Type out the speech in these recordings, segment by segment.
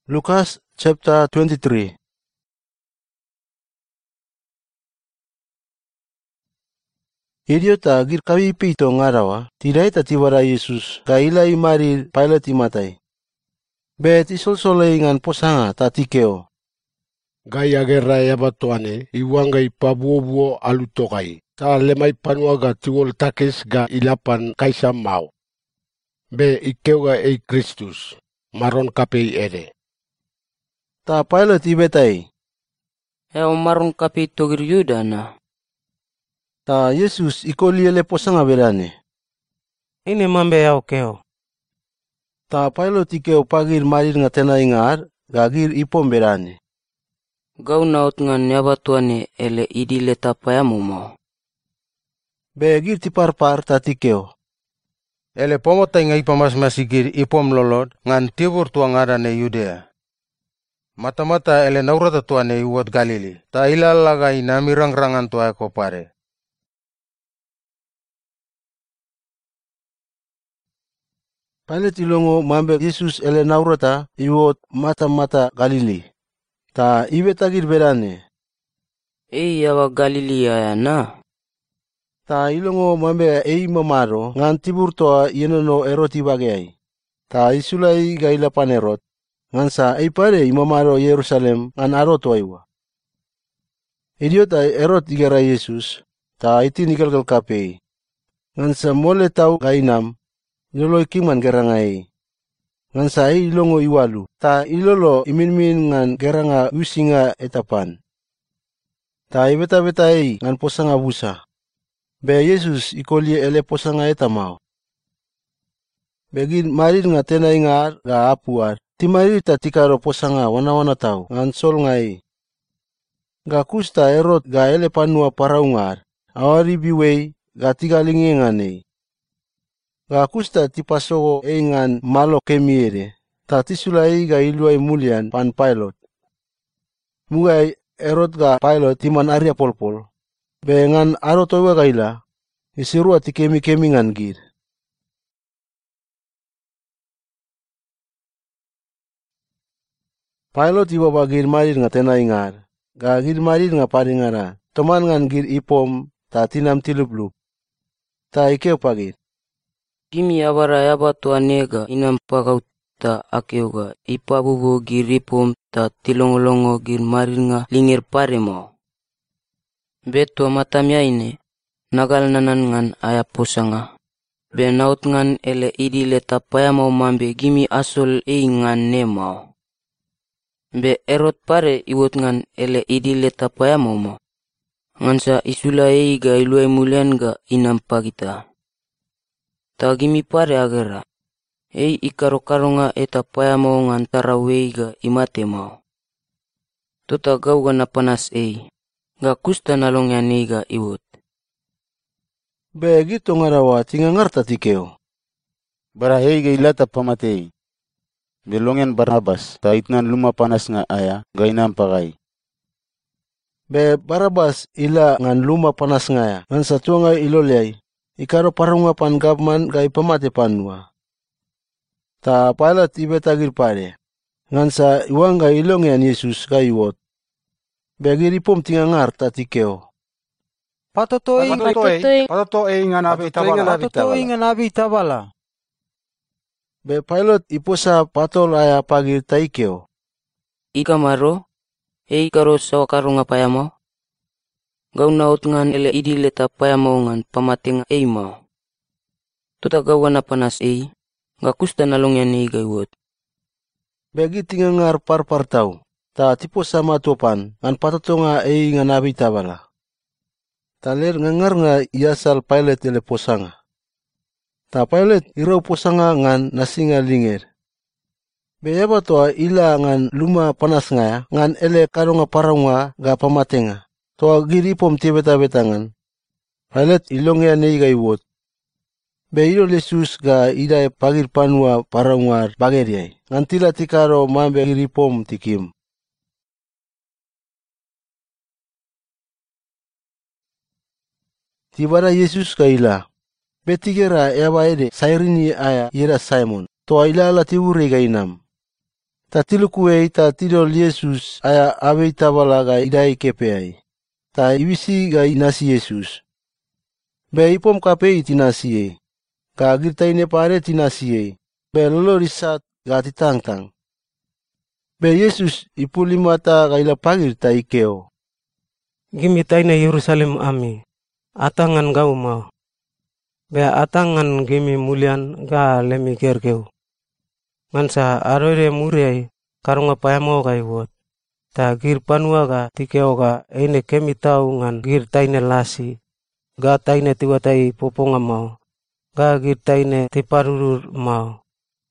Lukas chapter 23. Idiota gir kawi pito ngarawa, tidai tatiwara Yesus ka ilai marir Pilate imatai. Bet isolsolei ngan posanga tatikeo. Gaya gerra yabatuane iwanga ipabuobuo alutokai. Ta lemai panua ga tiwol takes ga ilapan kaisa mau. Be ikeuga ei Kristus, maron kapei ede. Ta Pilate ibetai. Eo maron kapi togir Yuda na. Ta Yesus ikoliele posanga berane. Ini mambe yao keo. Ta Pilate ikeo pagir marir ngatena ingar, gagir ipom berane. Gau naut ngan yabatuane ele idile tapayamu mo. Be gir tiparpar tatikeo. Ele pomota ngai pamas-masigir ipom lolod ngan tibur tua ngarane Yudea. Mata-mata ele naurata tuane iwot Galili. Ta ilalaga ina mirang-rangan tua eko pare. Pilate ilongo mambe Yesus ele naurata iwot mata-mata Galili. Ta ibetagir berane. Ei yawa Galilea ya na. Ta ilongo mambe ei mamaro ngan tibur toa yenono eroti bageai. Ta isulai gailapan erot. Ngan sa ei pare imamaro Yerusalem ngan aroto aiwa. Idiota erot igara Yesus. Ta itin igalgal kapei. Ngan sa mole tau gainam. Ilolo ikiman gerangai. Ngan sa ei ilongo iwalu. Ta ilolo iminmin ngan geranga usinga etapan. Ta ibeta-beta ei ngan posanga busa. Be Yesus ikolie ele posanga etamau. Begin marir nga tena ingar ga apuar. Ti marir ta tikaro posanga wana-wana tau ngan sol ngai. Ga kusta erot ga ele panua paraungar. Awari biwei ga tigalingi nganei. Ga kusta tipasogo ei ngan malo kemiere. Ta tisulai ga iluai mulian pan Pilate. Mugai erot ga Pilate timan aria polpol. Be ngan arotowe gaila, isirua ti kemi-kemi ngan gir. Pilate ibaba gir marir nga tena ingar, ga gir marir nga paringara, toman ngan gir ipom ta tinam tiluplup. Ta ikeo pagir. Gimi abara yabatuane ga inam pagau ta akeuga ipabubu giripum ta tilongolongo gir marir nga lingir pare mo. Beto matamya ini, nagal nanan ngan aya posanga. Be naut ngan ele idile tapaya mau mambe gimi asol ngan ne mau. Be erot pare iwot ngan ele idile tapaya mau mo. Ngan sa isula ga iluai mulian ga inam pagita. Ta gimi pare agera. Ikaro-karo nga etapaya mau ngan tarawei ga imate mau. Tota gau ga napanas ga kusta nalong yan ga iwot. Be gitu ngarawa tingangar tatikeo. Barahei ga ilata pamatei. Belongen Barnabas ta itnan luma panas nga aya gainam pagai. Be Barabas ila ngan luma panas ngaya ngan satuanga iloliai. Ikaro parunga pan gabman ga ipamate panua. Ta Pilate ibetagir pare. Ngan sa iwanga ilongian Yesus ga iwot. Begir ipom tingangar tatikeo. Patotoi ngan abi tabala. Be Pilate iposa patol aya pagir taikeo. Ika maro, karo sawakaro nga payamo. Gau naut ngan ele idile tapayamo ngan pamating mau. Tuta gau na panas ga kusta nalong yan gaiwot. Begi tingangar parpar tau. Ta tipo sama topan ngan patotonga ngan abi tabala. Taler ngangar nga iasal Pilate ele posanga. Ta Pilate irau posanga ngan nasinga linger. Beyaba toa ila ngan luma panas ngaya ngan ele karonga paraunga ga pamatenga. Toa giri pom tibeta-betangan. Pilate ilongya nei ga iwot. Be ilo Yesus ga idai pagir panua paraungar bageriai. Ngan tila tikaro mambe giri pom tikim. Tibara Yesus kaila. Betigera eba ede sairini aya ira Simon. Toa ila ala tiburi gainam. Ta tilukuei ta tidol Yesus aya abei tabala ga idai kepeai. Ta ibisi ga inasi Yesus. Be ipom kapei tinasiei. Ga girtaine pare tinasiei. Be lolorisat ga titangtang. Be Yesus ipuli mata ga ilapagir ta ikeo. Gimi taina Yerusalem ami, atangan gau mau. Be atangan gimi mulian ga lemi gergeu. Ngansa arore muriai karunga payamo ga iwot. Ta gir panua ga tikeo ga eine kemi tau ngan gir taine lasi. Ga taine tiwatai poponga mau. Ga gir taine tiparurur mau.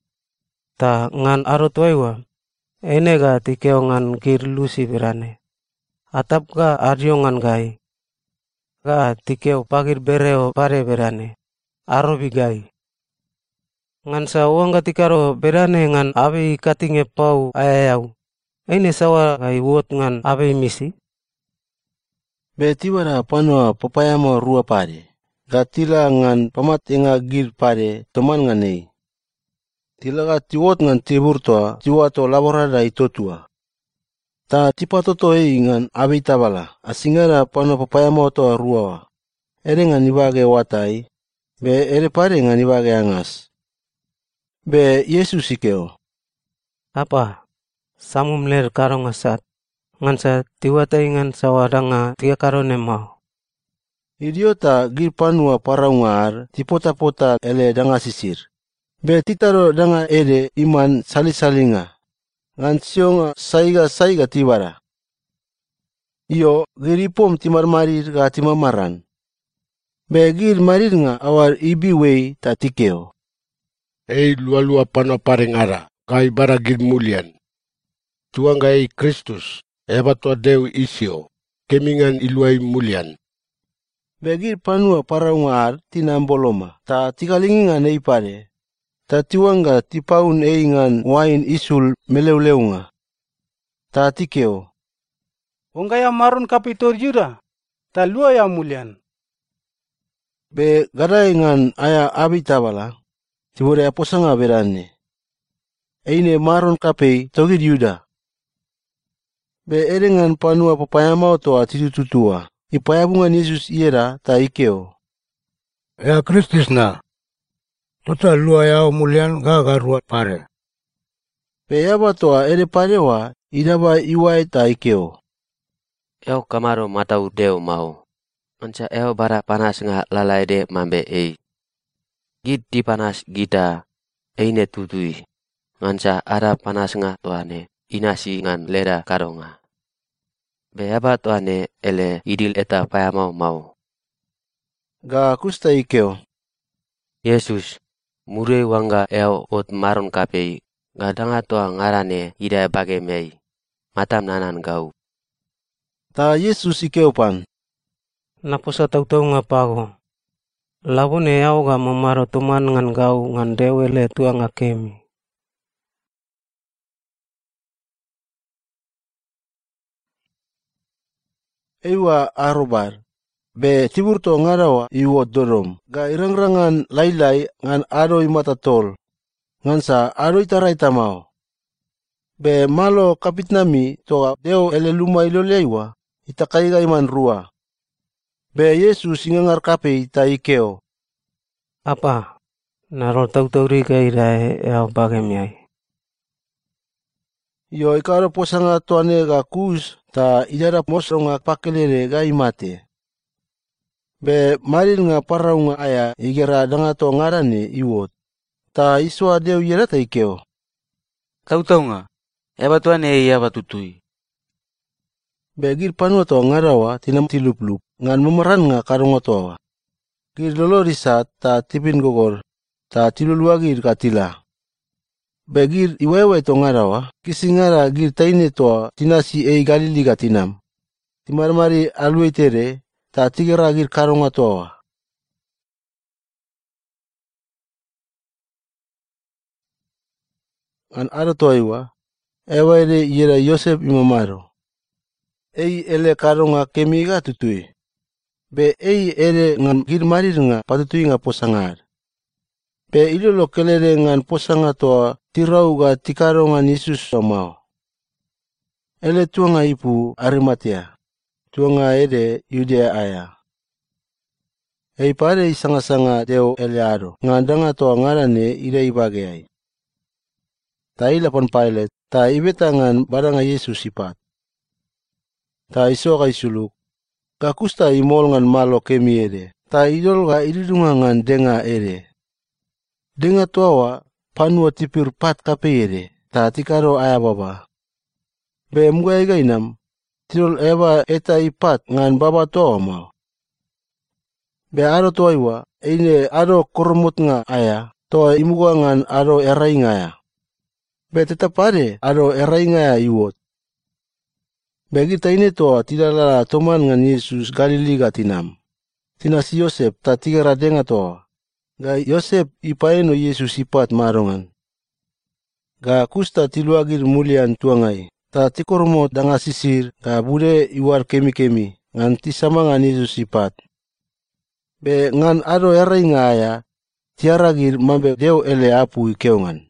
Ta ngan arotwaiwa, ene ga tikeo ngan gir lusi berane. Atap ga arjongan gai. Ga tikeo pagir bereo pare berane. Arobi gai. Ngansa uang tikaro berane ngan abe katinge pau ayayau. Ene sawa gai wot ngan abe misi. Be tiwara panua papayamo rua pare. Ga tila ngan pamatenga gir pare toman nganei. Tila ga tiwot ngan tibur toa tiwato laborada itotua. Ta tipatoto ngan abe tabala. Asingara panua papayamo toa rua. Ere ngan ibage watai. Be ere pare ngan ibage angas. Be Yesus ikeo. Apa? Samum ler karong asat. Ngansa tiwatai ngan sawadanga tiga karone mau. Idiota gir panua paraungar tipota-pota ele danga sisir. Be titaro danga ere iman sali-salinga. Ngan sionga saiga tiwara. Iyo gir ipom timarmarir ga timamaran. Be gir marir nga awar ibiwei ta tikeo. Ei lua-lua panua parengara, kai bara gir mulian. Tuanga ei Kristus, ebatua Deu isio, kemingan iluai mulian. Begir panua paraungar tinamboloma, ta tikalingan ei pare. Ta tiwanga tipaun eingan wain isul meleuleunga. Ta tikeo. Ongaya marun kapitor Yuda, ta lua ya mulian. Be gadaingan aya abitabala. Tibore aposanga berane. Eine maron kapei togir Yuda. Be erengan panua papayamau toa titututua. Ipayabungan Yesus iera ta ikeo. Ya Kristus na. Tota lua yao mulian gagarua pare. Be yaba toa ere parewa idaba iwai ta ikeo. Eo kamaro matau deo mau. Anca eo bara panas nga lalaide mambe ei. Gid di panas gita eine tutui. Nganca ada panas nga tuane inasi ngan leda karonga. Beaba tuane ele idil eta payamau mau. Ga kusta ikeo. Yesus, mure wanga eo ot maron kapei. Gadanga toa ngarane ida bage mei. Matam nanan gau. Ta Yesus ikeo pan. Naposa tau-tau nga pago. Labone yao ga mamaro tuman ngan gau ngan dewele tua nga kemi. Ewa arobar. Be tiburto ngarawa iwot dorom. Ga irangrangan lailai ngan aroi matatol. Ngansa aroi tarai tamao. Be malo kapitnami toa deo ele luma iloleiwa. Itakaiga iman rua. Be Yesus ingangar kapei ta ikeo. Apa? Narol tau-tau riga irae yao bage miai. Yo ikaro posanga tuane ga kus ta idara mosronga pakelere ga imate. Be marir nga paraunga aya igera danga to ngarane iwot. Ta iswa deu yera ta ikeo. Tau-tau nga, eba tuane eba tutui. Be gir panua to ngarawa tinam tiluplup ngan memeran nga karunga toa. Gir lolorisat ta tipin gogor ta tiluluagir katila. Be gir iwewe to ngarawa kisingara gir taine toa tinasi ei Galili katinam. Timarmari aluitere ta tigera gir karunga toa. An ara toiwa ewa ere yera Yosef imamaro. Ei ele karunga kemiga tutui. Be ei ere ngan gir marir nga patutui nga posangar. Pe ilolo kelede ngan posanga toa tirau ga tikaro ngan Yesus somau. Ele tuanga ipu Arimatea, tuanga ede Yudea aya. Ei pare isanga-sanga deo ele ado, ngadanga toa ngadane ida ibageai. Ta ilapan Pilate, ta ibeta ngan badanga Yesus ipat. Ta isoga isuluk, ga kusta imol ngan malo kemi ede, ta idol ga ididunga ngan denga ede. Denga toawa panua tipir pat kape ede, ta tikaro aya baba. Be mga ega inam, tidol eba eta ipat ngan baba toa mau. Be ado toa iwa, eine ado koromot nga aya, toa imuga ngan ado erai ngaya. Be tetap ade ado erai ngaya iwot. Be kita ini toa tidak lala toman ngan Yesus Galili ga tinam. Tina si Yosep ta tigara denga toa. Ga Yosep ipaeno Yesus ipat marongan. Ga kusta tiluagir mulian tuangai. Ta tikoromot danga sisir ga bude iwar kemi-kemi ngan tisama ngan Yesus ipat. Be ngan ado erai ngaya tiaragir mambe deo ele apu ikeongan.